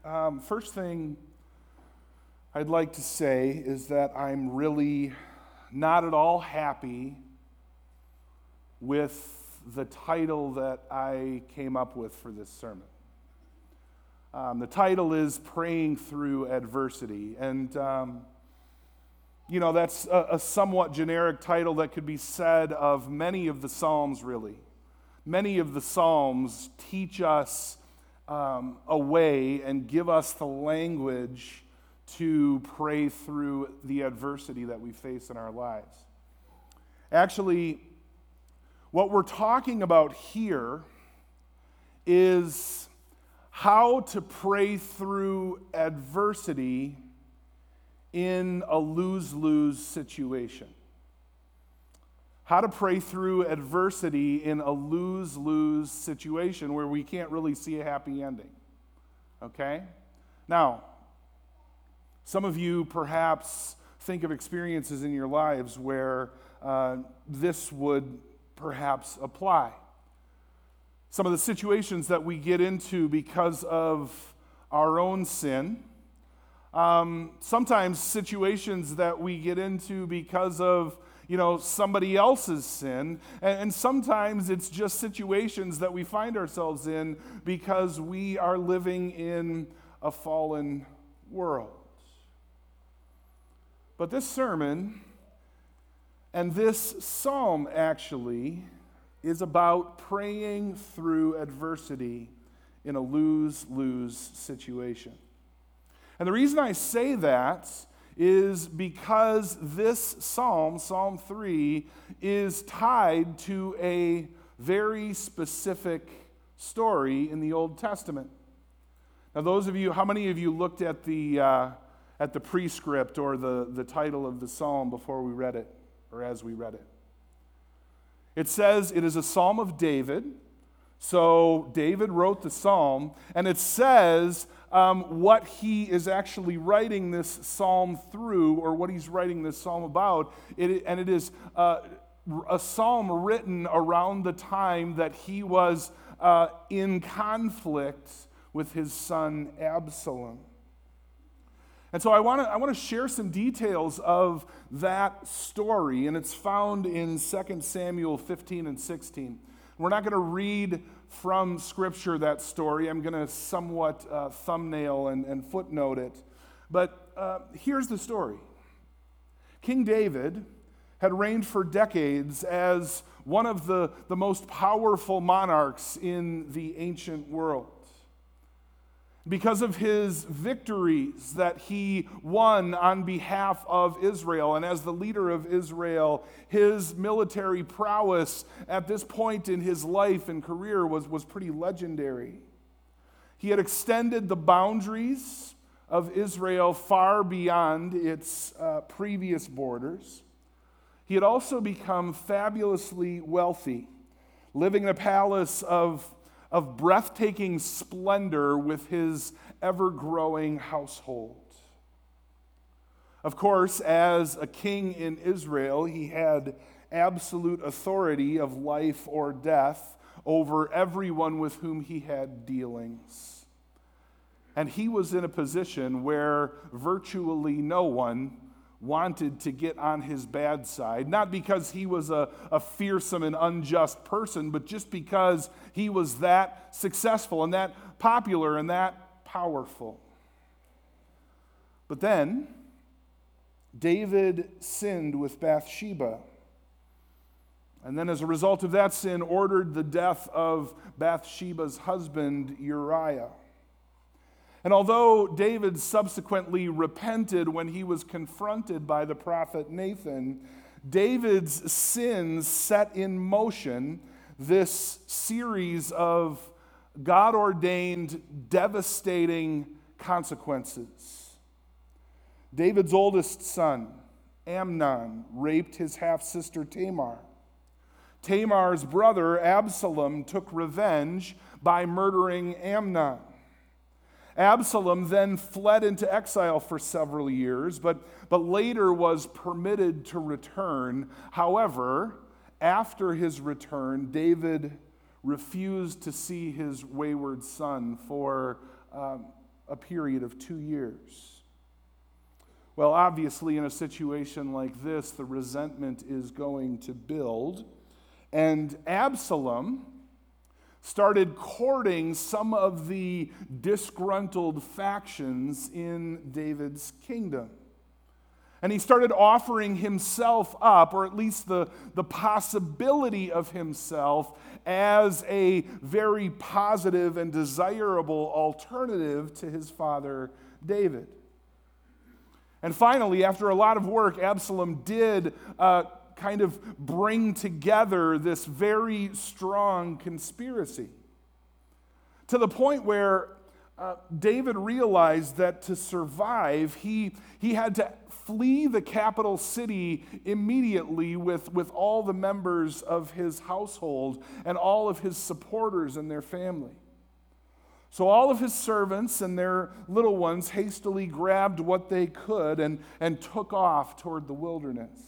First thing I'd like to say is that I'm really not at all happy with the title that I came up with for this sermon. The title is Praying Through Adversity. And, that's a somewhat generic title that could be said of many of the Psalms, really. Many of the Psalms teach us a way and give us the language to pray through the adversity that we face in our lives. Actually, what we're talking about here is how to pray through adversity in a lose-lose situation. How to pray through adversity in a lose-lose situation where we can't really see a happy ending. Okay? Now, some of you perhaps think of experiences in your lives where this would perhaps apply. Some of the situations that we get into because of our own sin. Sometimes situations that we get into because of somebody else's sin. And sometimes it's just situations that we find ourselves in because we are living in a fallen world. But this sermon and this psalm actually is about praying through adversity in a lose-lose situation. And the reason I say that is because this psalm, Psalm 3, is tied to a very specific story in the Old Testament. Now, how many of you looked at the prescript or the title of the psalm before we read it, or as we read it? It says it is a psalm of David. So David wrote the psalm, and it says what he is actually writing this psalm through, or what he's writing this psalm about. It is a psalm written around the time that he was in conflict with his son Absalom. And so I want to share some details of that story, and it's found in 2 Samuel 15 and 16. We're not going to read from Scripture that story. I'm going to somewhat thumbnail and footnote it. But here's the story. King David had reigned for decades as one of the most powerful monarchs in the ancient world. Because of his victories that he won on behalf of Israel, and as the leader of Israel, his military prowess at this point in his life and career was pretty legendary. He had extended the boundaries of Israel far beyond its previous borders. He had also become fabulously wealthy, living in a palace of breathtaking splendor with his ever-growing household. Of course, as a king in Israel, he had absolute authority of life or death over everyone with whom he had dealings. And he was in a position where virtually no one wanted to get on his bad side, not because he was a fearsome and unjust person, but just because he was that successful and that popular and that powerful. But then, David sinned with Bathsheba, and then as a result of that sin, ordered the death of Bathsheba's husband, Uriah. And although David subsequently repented when he was confronted by the prophet Nathan, David's sins set in motion this series of God-ordained, devastating consequences. David's oldest son, Amnon, raped his half-sister Tamar. Tamar's brother, Absalom, took revenge by murdering Amnon. Absalom then fled into exile for several years, but later was permitted to return. However, after his return, David refused to see his wayward son for a period of 2 years. Well, obviously, in a situation like this, the resentment is going to build, and Absalom started courting some of the disgruntled factions in David's kingdom. And he started offering himself up, or at least the possibility of himself, as a very positive and desirable alternative to his father David. And finally, after a lot of work, Absalom did kind of bring together this very strong conspiracy, to the point where David realized that to survive, he had to flee the capital city immediately with all the members of his household and all of his supporters and their family. So all of his servants and their little ones hastily grabbed what they could and took off toward the wilderness.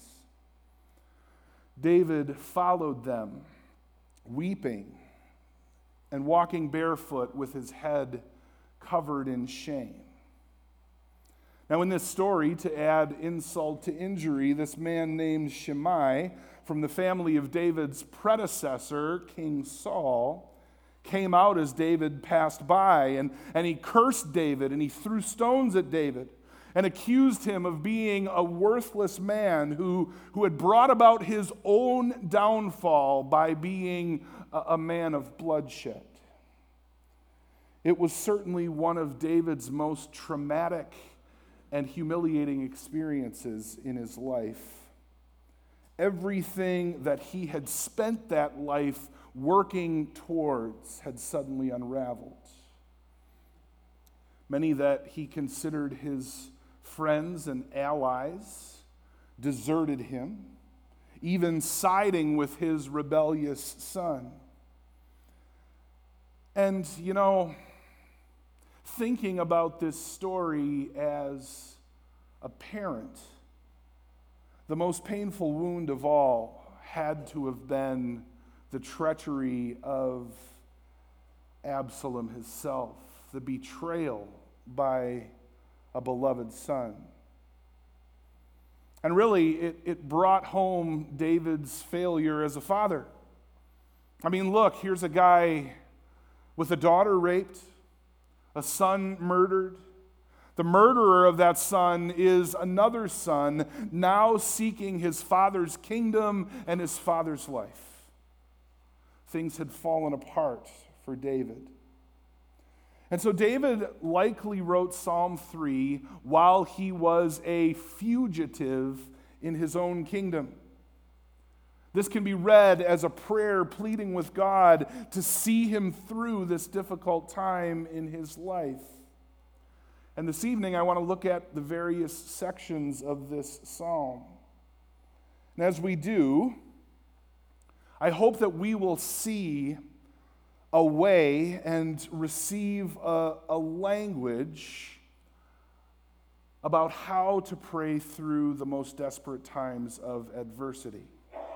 David followed them, weeping and walking barefoot with his head covered in shame. Now, in this story, to add insult to injury, this man named Shimei, from the family of David's predecessor, King Saul, came out as David passed by, and he cursed David, and he threw stones at David, and accused him of being a worthless man who had brought about his own downfall by being a man of bloodshed. It was certainly one of David's most traumatic and humiliating experiences in his life. Everything that he had spent that life working towards had suddenly unraveled. Many that he considered his friends and allies deserted him, even siding with his rebellious son. And, thinking about this story as a parent, the most painful wound of all had to have been the treachery of Absalom himself, the betrayal by a beloved son. And really, it brought home David's failure as a father. I mean, look, here's a guy with a daughter raped, a son murdered. The murderer of that son is another son now seeking his father's kingdom and his father's life. Things had fallen apart for David. And so David likely wrote Psalm 3 while he was a fugitive in his own kingdom. This can be read as a prayer pleading with God to see him through this difficult time in his life. And this evening, I want to look at the various sections of this psalm. And as we do, I hope that we will see a way and receive a language about how to pray through the most desperate times of adversity.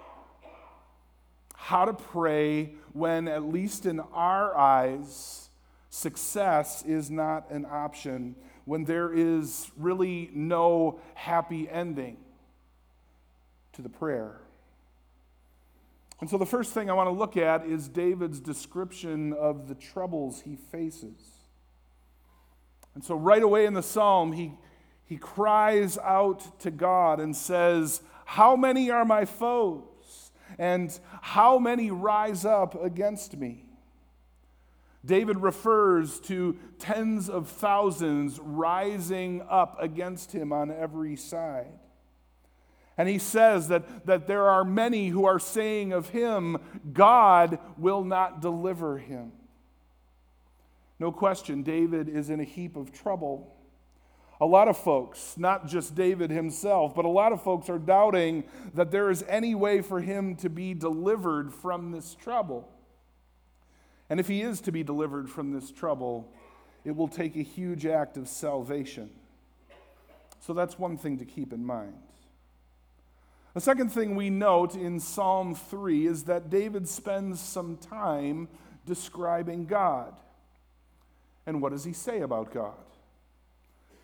How to pray when, at least in our eyes, success is not an option, when there is really no happy ending to the prayer. And so the first thing I want to look at is David's description of the troubles he faces. And so right away in the psalm, he cries out to God and says, "How many are my foes? And how many rise up against me?" David refers to tens of thousands rising up against him on every side. And he says that there are many who are saying of him, God will not deliver him. No question, David is in a heap of trouble. A lot of folks, not just David himself, but a lot of folks are doubting that there is any way for him to be delivered from this trouble. And if he is to be delivered from this trouble, it will take a huge act of salvation. So that's one thing to keep in mind. The second thing we note in Psalm 3 is that David spends some time describing God. And what does he say about God?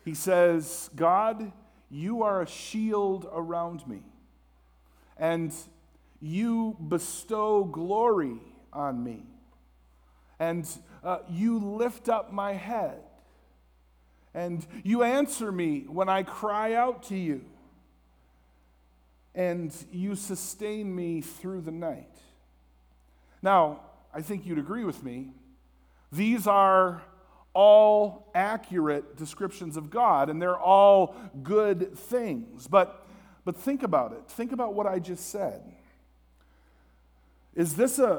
He says, God, you are a shield around me, and you bestow glory on me, and you lift up my head, and you answer me when I cry out to you, and you sustain me through the night. Now, I think you'd agree with me. These are all accurate descriptions of God, and they're all good things. But think about it. Think about what I just said. Is this a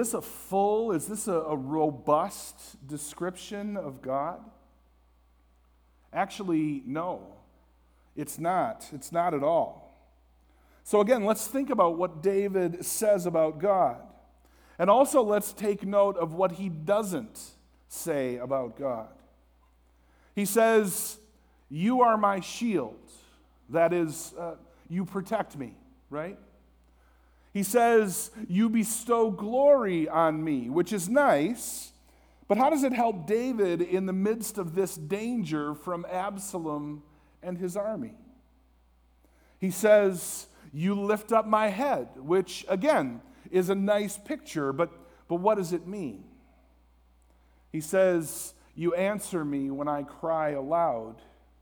robust description of God? Actually, no. It's not. It's not at all. So again, let's think about what David says about God. And also let's take note of what he doesn't say about God. He says, you are my shield. That is, you protect me, right? He says, you bestow glory on me, which is nice, but how does it help David in the midst of this danger from Absalom and his army? He says, you lift up my head, which, again, is a nice picture, but what does it mean? He says, you answer me when I cry aloud.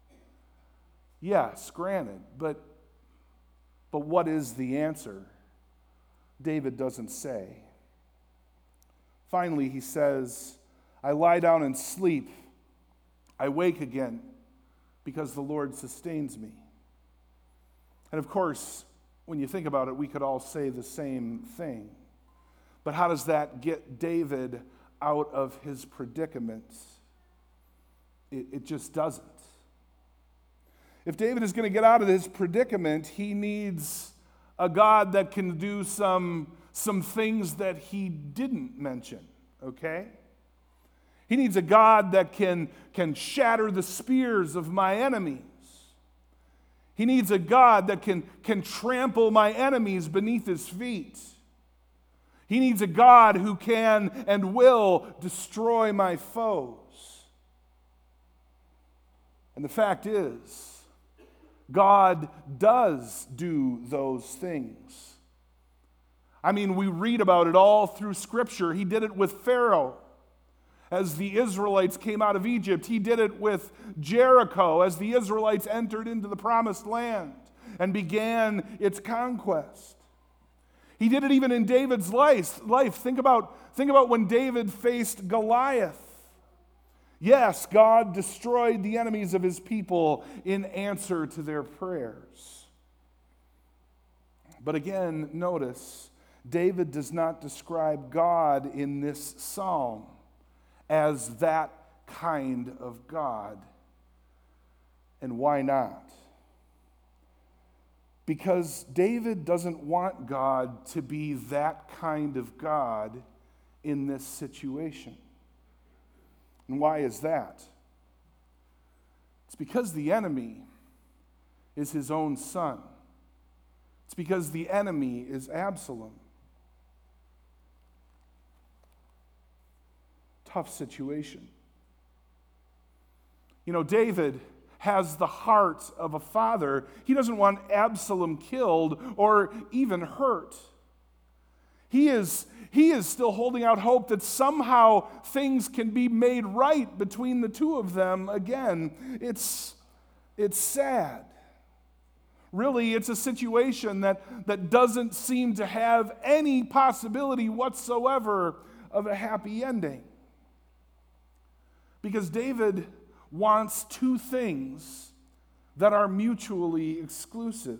Yes, granted, but what is the answer? David doesn't say. Finally, he says, I lie down and sleep. I wake again because the Lord sustains me. And of course, when you think about it, we could all say the same thing. But how does that get David out of his predicament? It just doesn't. If David is going to get out of his predicament, he needs a God that can do some things that he didn't mention, okay? He needs a God that can shatter the spears of my enemies. He needs a God that can trample my enemies beneath his feet. He needs a God who can and will destroy my foes. And the fact is, God does do those things. I mean, we read about it all through Scripture. He did it with Pharaoh as the Israelites came out of Egypt. He did it with Jericho as the Israelites entered into the promised land and began its conquest. He did it even in David's life. Think about when David faced Goliath. Yes, God destroyed the enemies of his people in answer to their prayers. But again, notice, David does not describe God in this psalm as that kind of God. And why not? Because David doesn't want God to be that kind of God in this situation. And why is that? It's because the enemy is his own son. It's because the enemy is Absalom. Tough situation. You know, David has the heart of a father. He doesn't want Absalom killed or even hurt. He is still holding out hope that somehow things can be made right between the two of them again. It's sad. Really, it's a situation that doesn't seem to have any possibility whatsoever of a happy ending. Because David wants two things that are mutually exclusive.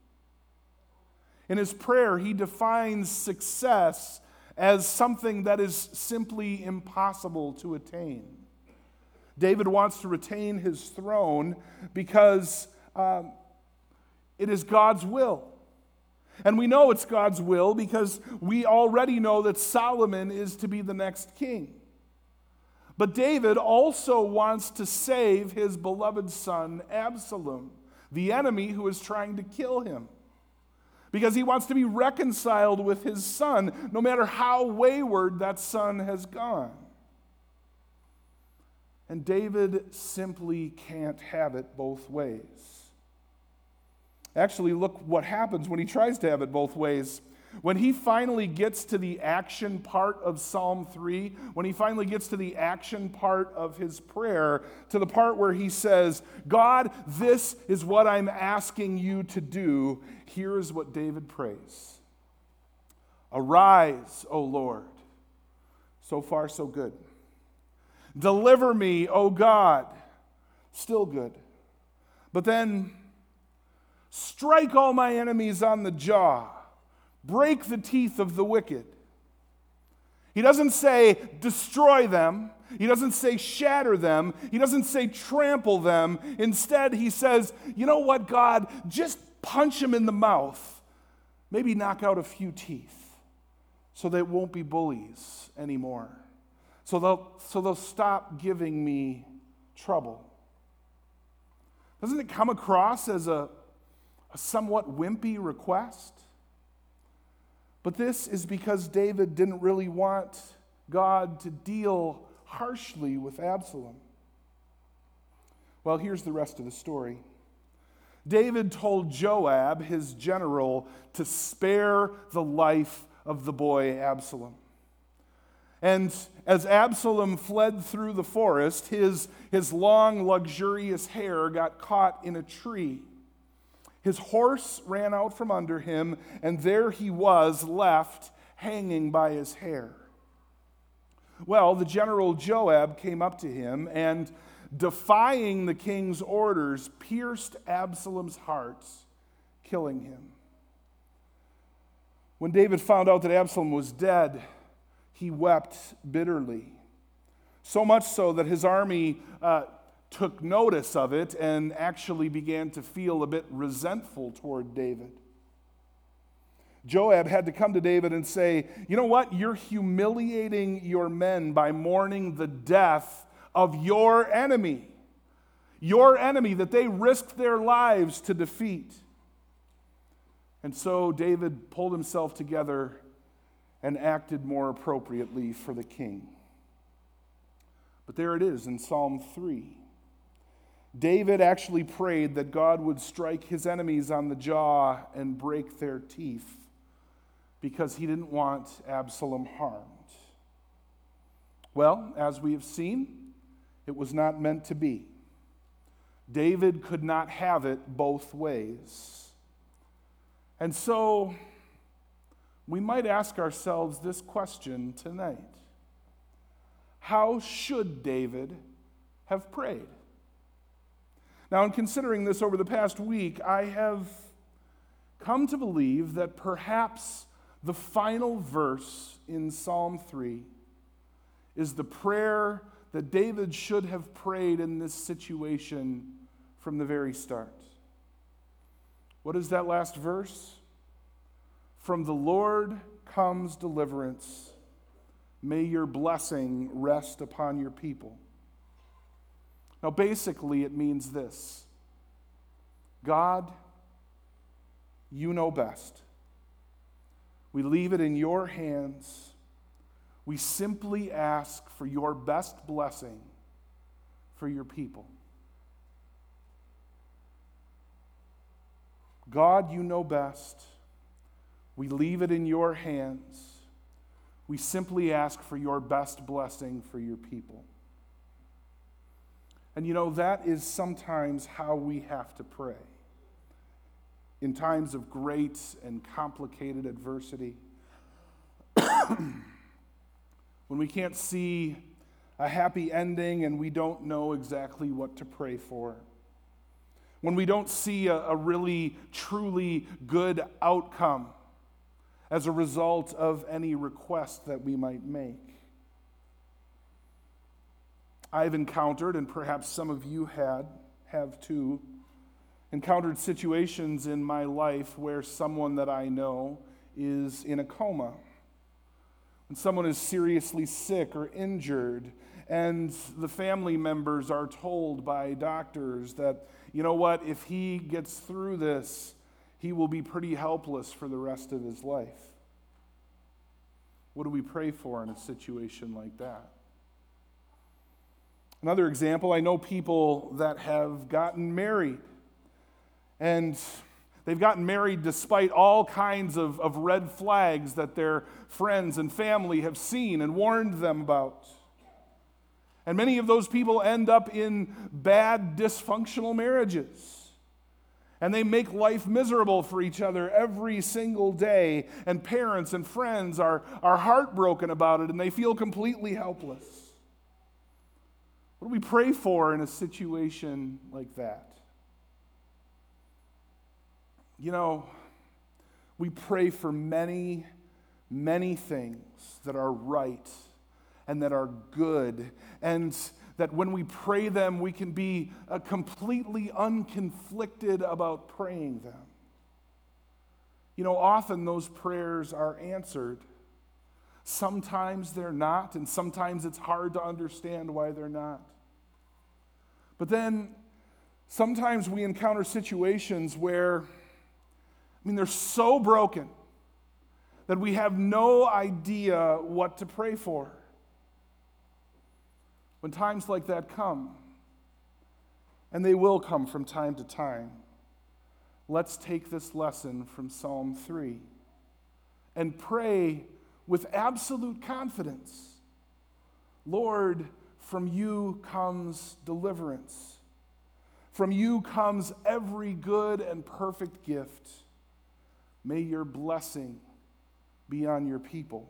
In his prayer, he defines success as something that is simply impossible to attain. David wants to retain his throne because it is God's will. And we know it's God's will because we already know that Solomon is to be the next king. But David also wants to save his beloved son Absalom, the enemy who is trying to kill him. Because he wants to be reconciled with his son, no matter how wayward that son has gone. And David simply can't have it both ways. Actually, look what happens when he tries to have it both ways. When he finally gets to the action part of Psalm 3, when he finally gets to the action part of his prayer, to the part where he says, God, this is what I'm asking you to do, here is what David prays. Arise, O Lord. So far, so good. Deliver me, O God. Still good. But then, strike all my enemies on the jaw. Break the teeth of the wicked. He doesn't say destroy them. He doesn't say shatter them. He doesn't say trample them. Instead, he says, you know what, God? Just punch them in the mouth. Maybe knock out a few teeth so they won't be bullies anymore. So they'll stop giving me trouble. Doesn't it come across as a somewhat wimpy request? But this is because David didn't really want God to deal harshly with Absalom. Well, here's the rest of the story. David told Joab, his general, to spare the life of the boy Absalom. And as Absalom fled through the forest, his long, luxurious hair got caught in a tree. His horse ran out from under him, and there he was left hanging by his hair. Well, the general Joab came up to him and, defying the king's orders, pierced Absalom's heart, killing him. When David found out that Absalom was dead, he wept bitterly. So much so that his army took notice of it and actually began to feel a bit resentful toward David. Joab had to come to David and say, you know what? You're humiliating your men by mourning the death of your enemy that they risked their lives to defeat. And so David pulled himself together and acted more appropriately for the king. But there it is in Psalm 3. David actually prayed that God would strike his enemies on the jaw and break their teeth because he didn't want Absalom harmed. Well, as we have seen, it was not meant to be. David could not have it both ways. And so, we might ask ourselves this question tonight. How should David have prayed? Now, in considering this over the past week, I have come to believe that perhaps the final verse in Psalm 3 is the prayer that David should have prayed in this situation from the very start. What is that last verse? From the Lord comes deliverance. May your blessing rest upon your people. Now, basically, it means this. God, you know best. We leave it in your hands. We simply ask for your best blessing for your people. God, you know best. We leave it in your hands. We simply ask for your best blessing for your people. And you know, that is sometimes how we have to pray. In times of great and complicated adversity, when we can't see a happy ending and we don't know exactly what to pray for, when we don't see a really, truly good outcome as a result of any request that we might make. I've encountered, and perhaps some of you have too, encountered situations in my life where someone that I know is in a coma. When someone is seriously sick or injured, and the family members are told by doctors that, you know what, if he gets through this, he will be pretty helpless for the rest of his life. What do we pray for in a situation like that? Another example, I know people that have gotten married, and they've gotten married despite all kinds of red flags that their friends and family have seen and warned them about. And many of those people end up in bad, dysfunctional marriages. And they make life miserable for each other every single day. And parents and friends are heartbroken about it, and they feel completely helpless. What do we pray for in a situation like that? You know, we pray for many, many things that are right and that are good, and that when we pray them, we can be completely unconflicted about praying them. You know, often those prayers are answered. Sometimes they're not, and sometimes it's hard to understand why they're not. But then, sometimes we encounter situations where, they're so broken that we have no idea what to pray for. When times like that come, and they will come from time to time, let's take this lesson from Psalm 3 and pray with absolute confidence. Lord, from you comes deliverance. From you comes every good and perfect gift. May your blessing be on your people.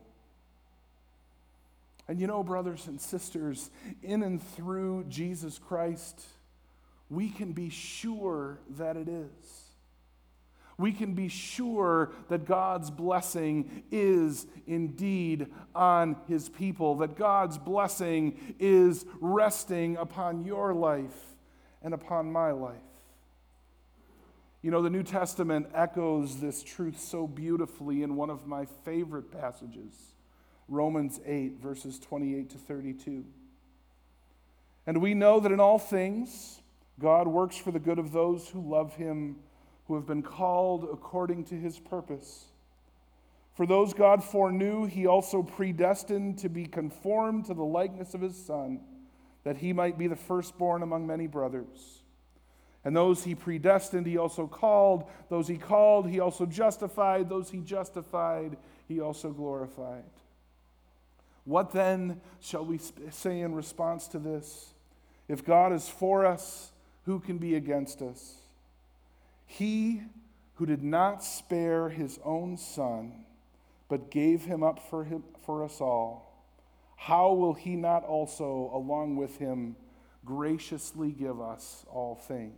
And you know, brothers and sisters, in and through Jesus Christ, we can be sure that it is. We can be sure that God's blessing is indeed on his people, that God's blessing is resting upon your life and upon my life. You know, the New Testament echoes this truth so beautifully in one of my favorite passages, Romans 8, verses 28 to 32. And we know that in all things, God works for the good of those who love him, who have been called according to his purpose. For those God foreknew, he also predestined to be conformed to the likeness of his Son, that he might be the firstborn among many brothers. And those he predestined, he also called. Those he called, he also justified. Those he justified, he also glorified. What then shall we say in response to this? If God is for us, who can be against us? He who did not spare his own Son, but gave him up for us all, how will he not also, along with him, graciously give us all things?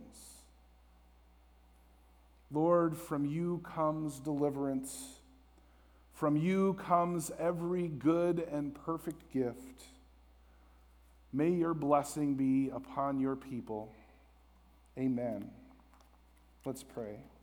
Lord, from you comes deliverance. From you comes every good and perfect gift. May your blessing be upon your people. Amen. Let's pray.